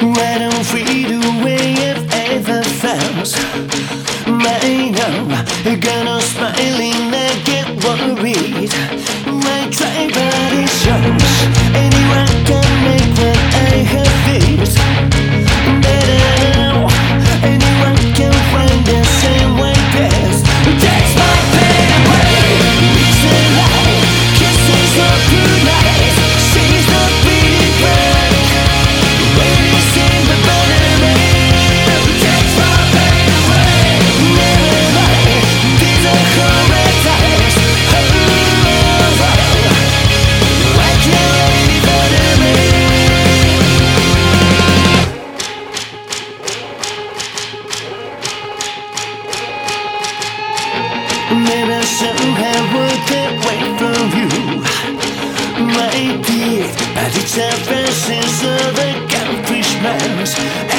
I don't feel the way I've ever felt. I know, gonna smiling, I get worried. I try but it shows. Anyone can make what I have felt. But I know anyone can find the same way best. Takes my pain away. It's a lie. Kisses of blue lights. She's not bleeding back. When you see the better me, takes my pain away. Never mind. These are horror times. Why can't anybody me? Maybe I should have walked away from you, my dear. But it's a version of accomplishments.